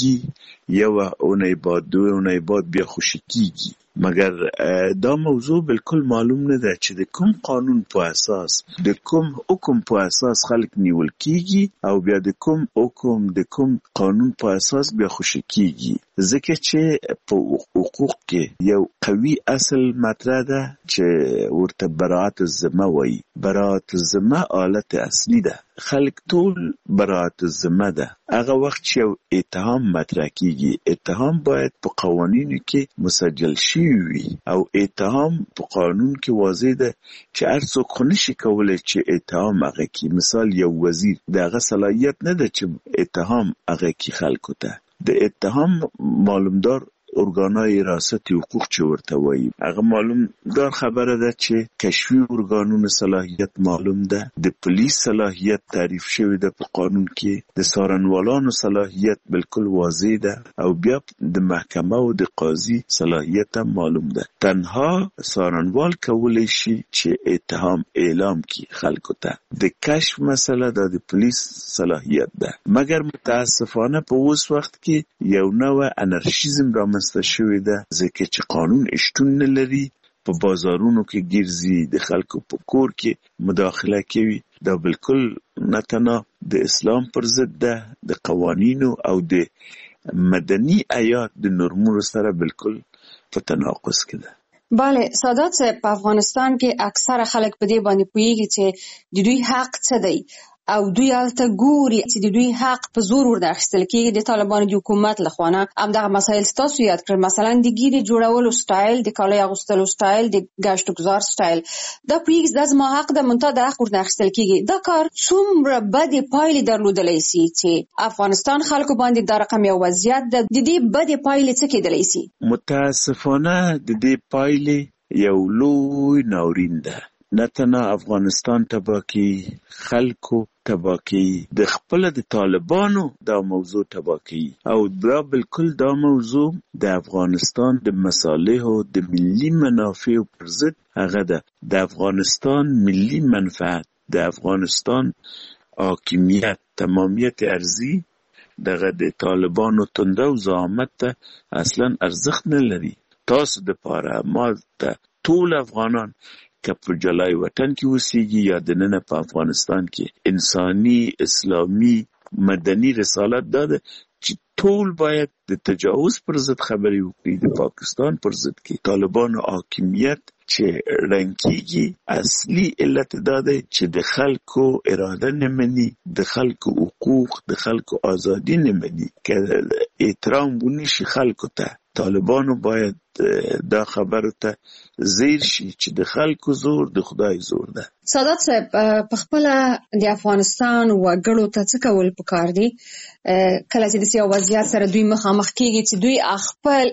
کیږي یو اونۍ بعد دوه اونۍ بعد بیا خوشی کیږي. مگر دا موضوع بالکل معلوم نه ده چې د کوم قانون په اساس د کوم حکم په اساس خلک نیول کیږي او بیا د کوم حکم د کوم قانون په اساس بیا خوشی کیږي. ځکه چې په حقوق کې یو قوي اصل مطرح ده چې ورته براءت الذمه وایي. براءت الذمه حالت اصلي ده. خلک ټول براءت الذمه ده. هغه وخت چې یو اتهام مطرح کیږي، اتهام باید په قوانینو کې مسجل شي وي او اتهام په قانون کې واضح ده چې هر څوک خو نشي کولی چې اتهام هغه کې. مثال یو وزیر دغه صلاحیت نه ده چې اتهام هغه کې خلکو ته. د اتهام معلومدار ارګانای ریاست حقوق چې ورته وایي هغه معلوم دار خبره ده چې کشفي ارګانونو صلاحیت معلوم ده. د پولیس صلاحیت تعریف شوی ده په قانون کې. د څارنوالانو صلاحیت بالکل واضح ده او بیا د محکمه او د قاضي صلاحیت هم معلوم ده. تنها څارنوال کولی شي چې اتهام اعلام کړي خلکو ته. د کشف مسله د پولیس صلاحیت ده. مګر متاسفانه په اوس وخت کې یو نوع انارشیزم را شوی ده ځکه چې قانون شتون نه لري. په بازارونو کې ګرځي، د خلکو په کور کې مداخله کوي. دا بالکل نه تنها د اسلام پر ضد ده، د قوانینو او د مدني آیات د نورمونو سره بالکل په تناقض کې ده. بله سادات صاحب، په افغانستان کې اکثره خلک په دې باندې پوهیږي چې د دوی حق څه دی او دوی هلته ګوري چې د دوی حق په زور ورته اخیستل کېږي د طالبانو د حکومت له خوا نه. همدغه مسایل ستاسو یاد کړل، مثلا د ګیرې جوړولو سټایل، د کالۍ اغوستلو سټایل، د ګشت ګزار سټایل. دا پوهیږي دا زما حق ده، منتها د حق ورته اخیستل کېږي. دا کار څومره بدې پایلې درلودلی سي چې افغانستان خلکو باندې دا رقم یو وضعیت ده. د دې بدې پایلې څه کېدلی سي؟ متاسفانه د دې پایلې یو لوی ناورین ده. نه تنها افغانستان تباه کی، خلکو تباه کی، د خپل د طالبانو دا موضوع تباه کی. او دا بالکل دا موضوع د افغانستان د مصالح او د ملي منافع پر ضد هغه ده. د افغانستان ملي منفعت، د افغانستان حاکمیت، تمامیت ارضی دغه د طالبانو تنده او زعامت ته اصلا ارزښت نه لري. تاسو د پاره ما ته ټول افغانان که په جلای وطن کې اوسېږي یا د نن په افغانستان کې انساني اسلامي مدني رسالت دا ده چې ټول باید د تجاوز پر ضد خبرې وکړي. د پاکستان پر ضد کې طالبانو حاکمیت چې رنګ کېږي، اصلي علت دا دی چې د خلکو اراده نه مني، د خلکو حقوق، د خلکو ازادي نه مني. که احترام ونشي خلکو ته، طالبانو باید دا خبرو ته زیر شي چې د خلکو زور د خدای زور ده. سادات صاحب، په خپل د افغانستان وګړو ته څه کول پکار دي کله چې د سیاسي وضعیت سره دوی مخامخ کیږي چې دوی خپل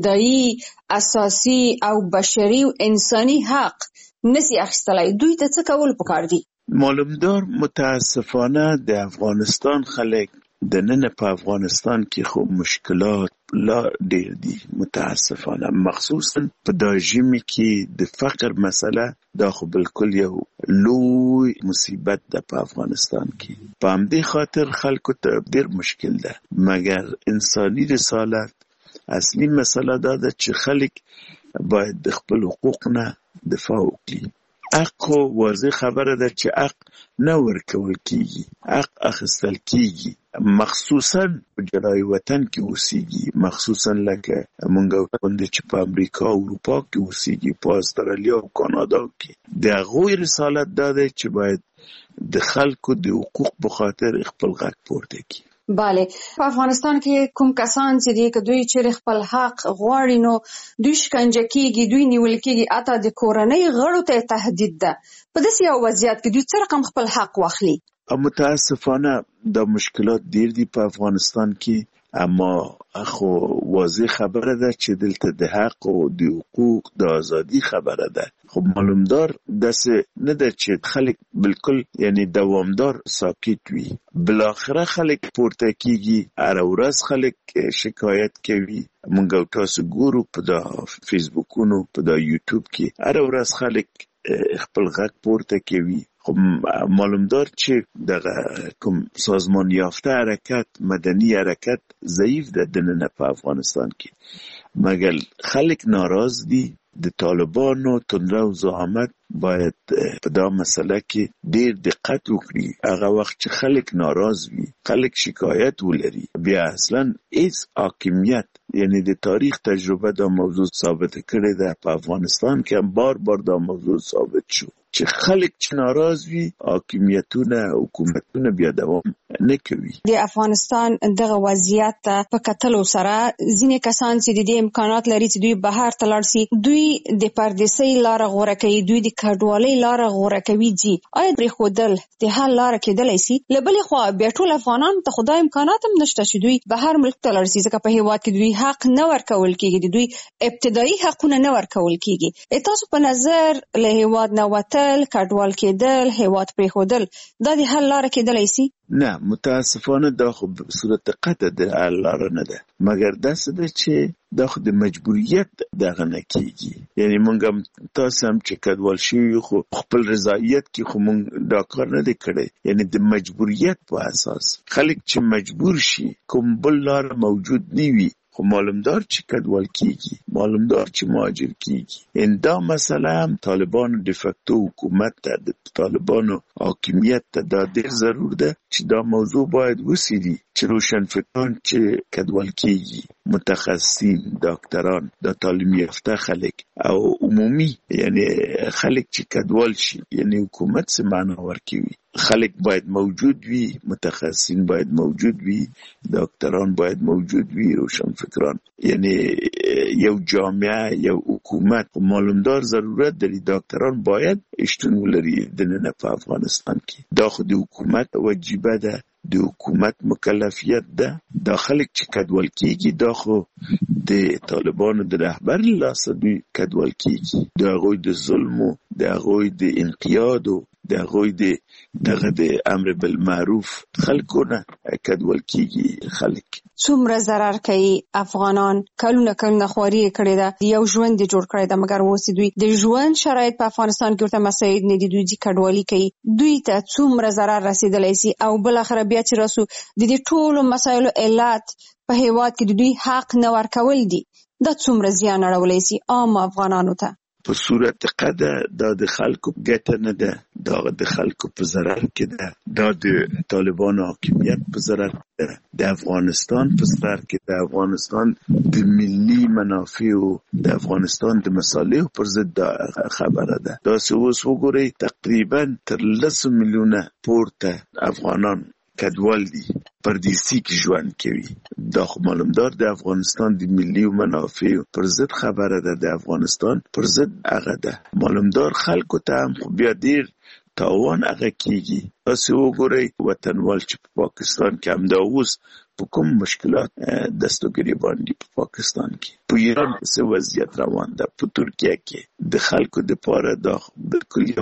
ابتدایي اساسي او بشري او انساني حق نسی اخیستلای؟ دوی ته څه کول پکار دي؟ معلومدار متاسفانه د افغانستان خلک د نن په افغانستان کې خو مشکلات لا ډېر دي متاسفانه، مخصوصا په دا ژمي کې د فقر مسله دا خو بالکل یو لوی مصیبت ده په افغانستان کې. په همدې خاطر خلکو ته ډېر مشکل ده، مګر انساني رسالت اصلي مسله دا ده چې خلک باید د خپل حقوق نه دفاع وکړي. حق خو واضح خبره ده چې حق نه ورکول کیږي، حق اخیستل کیږي، مخصوصا په جلای وطن کې اوسېږي، مخصوصا لکه مونږ غوندې چې په امریکا او اروپا کې اوسېږي، په استرالیا او کانادا کې. د هغوی رسالت دا دی چې باید د خلکو د حقوق په خاطر خپل غږ پورته کړي. بله، په افغانستان کې کوم کسان چې دي که دوی چې خپل حق غواړي نو دوی شکنجه کیږي، دوی نیول کیږي، اته د کورنۍ غړو ته تهدید ده. په داسې یو وضعیت کې دوی څه رقم خپل حق واخلي؟ متاسفانه دا مشکلات ډیر دي په افغانستان کې، اما خو واضح خبره ده چې دلته د حق او د حقوق د ازادي خبره ده. خو معلومدار داسې نه ده چې خلک بالکل یعنی دوامدار ساکت وي. بالاخره خلک پورته کیږي، هر ورځ خلک شکایت کوي. مونږ او تاسو ګورو په دا فیسبوکونو، په دا یوټیوب کې هر ورځ خلک خپل غږ پورته کوي. خو معلومدار چې دغه کوم سازمان یافته حرکت، مدني حرکت ضعیف ده د نن په افغانستان کې، مګر خلک ناراض دي. د طالبانو تندره او زعامت باید په دا مسله کې ډیر دقت وکړي. هغه وخت چې خلک ناراض وي، خلک شکایت ولري، بیا اصلا هیڅ حاکمیت یعنی د تاریخ تجربه دا موضوع ثابت کړی ده. په افغانستان کې هم بار بار دا موضوع ثابت شو چې خلک چې ناراض وي، حاکمیتونه حکومتونه بیا دوام نه کوي. د افغانستان دغه وضعیت په کتلو سره ځینې کسان چې د دې امکانات لري چې دوی بهر ته لاړ شي، دوی د پردیسۍ لاره غوره کوي، دوی د کډوالۍ لاره غوره کوي. جی آیا پرېښودل د حل لاره کېدلی شي؟ له بلې خوا بیا ټول افغانانو ته خو دا امکانات هم نشته چې دوی بهر ملک ته لاړ شي، ځکه په هېواد کې دوی حق نه ورکول کېږي، د دوی ابتدایي حقونه نه ورکول کېږي. تاسو په نظر له هېواد نه وتل، کډوال کېدل، هېواد پرېښودل دا د حل لاره کېدلی شي؟ نه، متاسفانه دا خو په صورت قطع د حل لاره نه ده، مګر داسې ده چې دا خو د مجبوریت دغه نه کېږي. یعنی مونږ هم تاسو هم چې کډوال شوي خو خپل رضایت کې خو مونږ دا کار نه دی کړی، یعنی د مجبوریت په اساس خلک چې مجبور شي، کوم بل لار موجود نه وي، خو معلومدار چې کډوال کیږي، معلومدار چې مهاجر کیږي. ان دا مسله هم طالبانو د فکتو حکومت ته، د طالبانو حاکمیت ته دا ډېر ضرور ده چې دا موضوع باید وڅېړي، چې روشنفکران چې کډوال کیږي، متخصصین، ډاکټران، د تعلیم یافته خلک او عمومي یعنی خلک چې کډوال شي، یعنی حکومت څه معنا ورکوي، خلک باید موجود وي، متخصصین باید موجود وي، ډاکټران باید موجود وي، روشنفکران، یعنی یو جامعه، یو حکومت معلومدار ضرورت داري. ډاکټران باید شتون ولري د نن په افغانستان کې. دا خو د حکومت وجیبه ده، د حکومت مکلفیت ده. دا خلک چې کډوال کیږي دا خو د طالبانو د رهبر لاسه دوی کډوال کیږي، د هغوی د ظلمو، د هغوی د انقیادو، د هغوی د دغه د امر بالمعروف خلکو نه کډوال کیږي. خلک څومره ضرر کوي افغانان، کلونه کلونه خواري کړې ده، یو ژوند یې جوړ کړی ده، مګر اوس دوی د ژوند شرایط په افغانستان کې ورته مساعد نه دي، دوی چې کډوالي کوي، دوی ته څومره ضرر رسېدلی شي. او بالاخره بیا چې راسو د دې ټولو مسایلو علت په هېواد کې د دوی حق نه ورکول دي، دا څومره زیان اړولی شي عام افغانانو ته؟ په صورت قده دا د خلکو ګټه نه ده، دا د خلکو په ضرر کې ده، دا د طالبانو حاکمیت په ضرر کې ده، د افغانستان په ضرر کې ده، افغانستان د ملي منافعو، د افغانستان د مصالحو پر ضد دا خبره ده. دا اوس وګورئ تقریبا تر لسو میلیونه پورته افغانان کډوال دي، پردیسي کې ژوند کوي. دا خو معلومدار د افغانستان د ملي منافعو پر ضد خبره ده، د افغانستان پر ضد هغه ده. معلومدار خلکو ته هم خو بیا ډیر تاوان هغه کیږي. تاسو وګورئ وطنوال چې په پاکستان کې همدا اوس په کوم مشکلات دستګیری باندې په پاکستان کې، په ایران څه وضعیت روان ده، په ترکیه کې د خلکو د پاره دا بالکل یو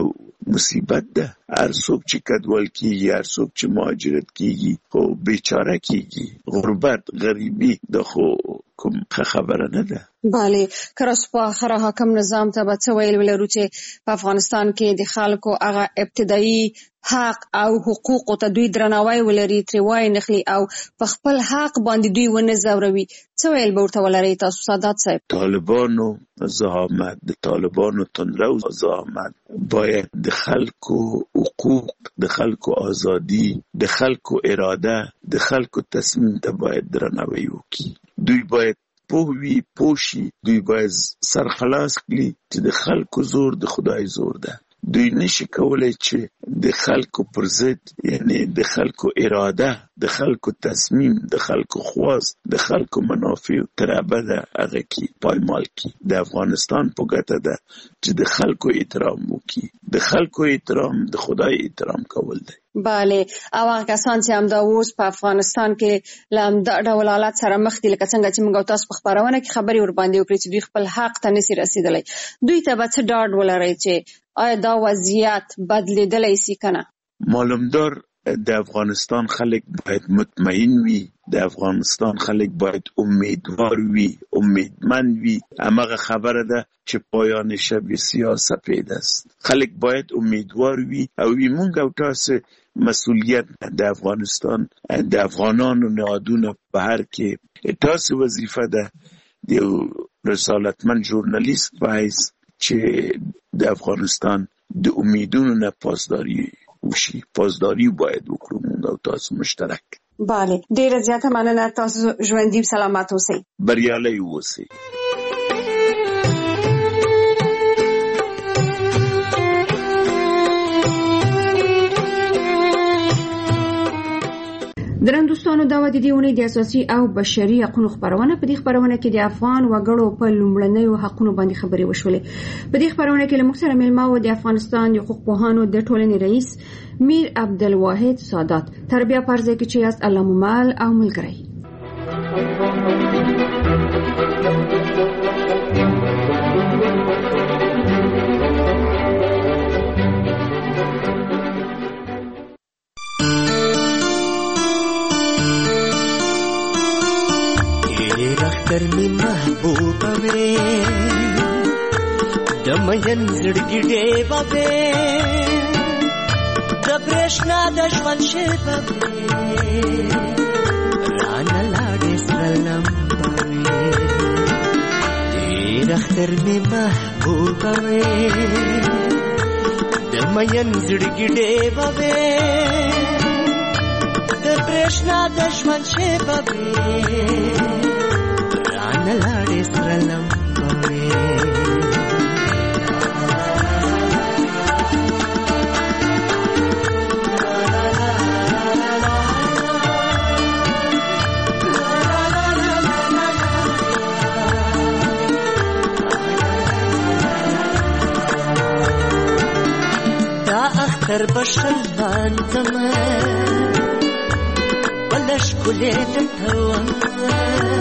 مصیبت ده. هر څوک چې کډوال کیږي، هر څوک چې مهاجرت کیږي خو بیچاره کیږي. غربت، غریبی د خو کوم خبره نه ده. بله، کراس په اخره حاکم نظام ته به څه ویل ولرو چې په افغانستان کې د خلکو هغه ابتدایي حق او حقوق ته دوی درناوی ولري، ترې وای نخلي او په خپل حق باندې دوی ونه ځوروي. څه ویل به ورته ولرئ تاسو سادات صاحب؟ طالبانو زعامت، د طالبانو تندرو زعامت باید د خلکو حقوق، د خلکو ازادي، د خلکو اراده، د خلکو تصمیم ته باید درناوی وکړي. دوی باید پوهوي، پوشي، دوی باید سرخلاص کړي چې د خلکو زور د خدای زور ده. دوی نشي کولای چې د خلکو پر ضد، یعنی د خلکو اراده، د خلکو تصمیم، د خلکو خواست، د خلکو منافع تر ابده هغه کې پایمال کی. د افغانستان په ګټه ده چې د خلکو احترام وکړي. د خلکو احترام د خدای احترام کول دی. بله، او هغه کسان چې همدا اوس په افغانستان کې له همدا ډول حالات سره مخ دي، لکه څنګه چې موږ تاسو په خپرونه کې خبرې ورباندې وکړې چې دوی خپل حق ته نشي رسېدلی، دوی ته به څه ډاډ ولرئ چې آیا دا وضعیت بدلیدلی سي که نه؟ معلومدار د افغانستان خلک باید مطمئن وي، د افغانستان خلک باید امیدوار وي، امیدمن وي. همغه خبره ده چې پایان شب سیاه سپید است. خلک باید امیدوار وي او وي مونږ او تاسو مسئولیت د افغانستان د افغانانو نهادونو په هر کې تاسو وظیفه ده د رسالتمن ژورنالیست وایس چې د افغانستان د امیدونو نه پاسداری وشي. پاسداری باید وکړو موږ او تاسو مشترک. بله، ډیره زیاته مننه. تاسو ژوندي سلامت اوسئ، بریالي اوسئ. درنو دوستانو، دا و د دې اونۍ د اساسي او بشري حقوقو خبرونه. په دې خبرونه کې د افغان وګړو په لومړنیو حقوقو باندې خبرې وشولې. په دې خبرونه کې له محترم علما او د افغانستان د حقوق پوهانو د ټولنې رئیس میر عبدالواحد سادات تربیه پرځه کې چې یاست الله ممال او ملګری. اختر می محبوبه وې د مین زړګي ډېوه وې د برېښنا د ژوند شېبه وې رانه لاړې سره لمبه وې. ډېر اختر می محبوبه وې د مین زړګي ډېوه وې د برېښنا د ژوند شېبه وې نلاړې سره لمبه وې. دا اختر بشل بانځمه بله ښکلې درته ومه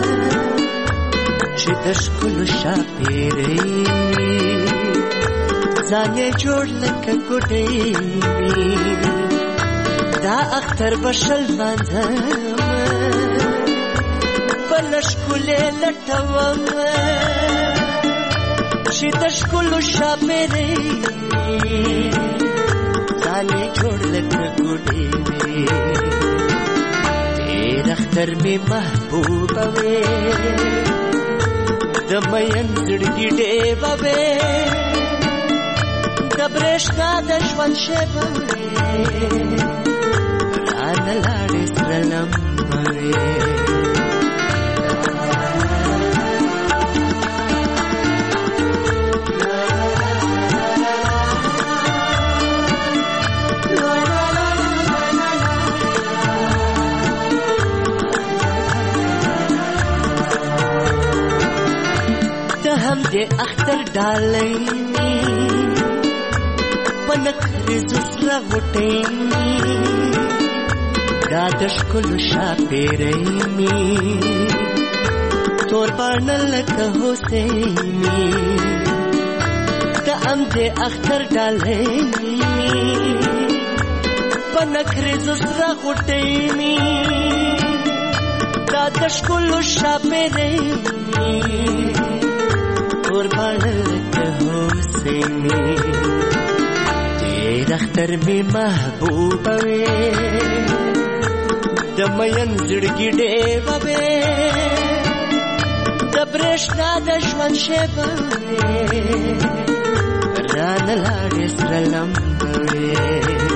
چې د ښکلو شاپېرۍ وي ځان یې جوړ لکه ګوډۍ وي. دا اختر به شل لمانځمه بله ښکلې لټومه چې د ښکلو شاپېرۍ وي ځان یې جوړ لکه ګوډۍ وي. ډېر اختر مې محبوبه وې د مین زړګي ډېوه وې د برېښنا د ژوند شېبه وې رانه لاړې سره لمبه وې. هم د اختر ډالۍ مې په نکریزو سره غوټۍ مې دا د ښکلو شاپېرۍ مې تور باڼه لکه هوسۍ مې د ام دې اختر ډالې پنکرې زسرا غټې می دا د شکلو شاپېرې می قربان ته حسیني دې اختر می محبوب وې د مین زړګي ډېوه وې د برېښنا د ژوند شېبه وې رانه لاړې سره لمبه وې